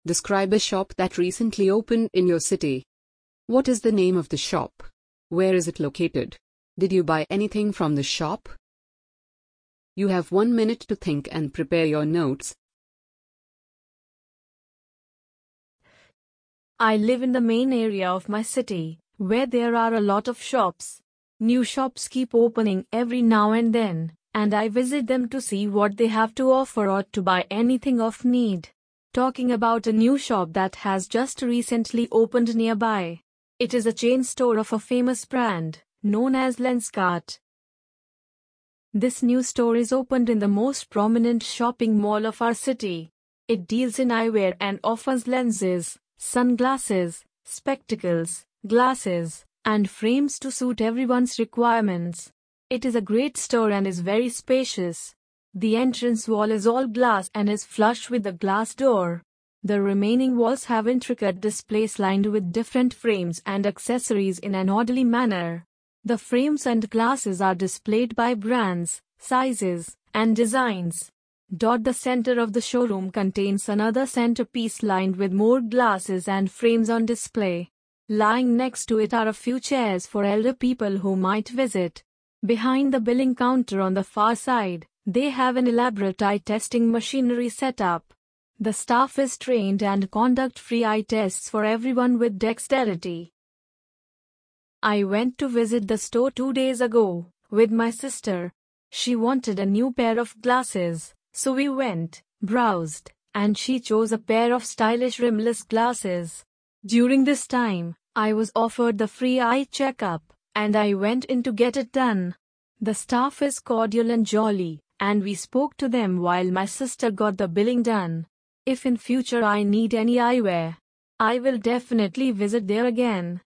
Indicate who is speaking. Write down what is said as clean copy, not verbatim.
Speaker 1: Describe a shop that recently opened in your city. What is the name of the shop? Where is it located? Did you buy anything from the shop? You have 1 minute to think and prepare your notes.
Speaker 2: I live in the main area of my city, where there are a lot of shops. New shops keep opening every now and then, and I visit them to see what they have to offer or to buy anything of need. Talking about a new shop that has just recently opened nearby. It is a chain store of a famous brand, known as Lenskart. This new store is opened in the most prominent shopping mall of our city. It deals in eyewear and offers lenses, sunglasses, spectacles, glasses, and frames to suit everyone's requirements. It is a great store and is very spacious. The entrance wall is all glass and is flush with the glass door. The remaining walls have intricate displays lined with different frames and accessories in an orderly manner. The frames and glasses are displayed by brands, sizes, and designs. The center of the showroom contains another centerpiece lined with more glasses and frames on display. Lying next to it are a few chairs for elder people who might visit. Behind the billing counter on the far side, they have an elaborate eye testing machinery set up. The staff is trained and conduct free eye tests for everyone with dexterity. I went to visit the store 2 days ago with my sister. She wanted a new pair of glasses, so we went, browsed, and she chose a pair of stylish rimless glasses. During this time, I was offered the free eye checkup, and I went in to get it done. The staff is cordial and jolly, and we spoke to them while my sister got the billing done. If in future I need any eyewear, I will definitely visit there again.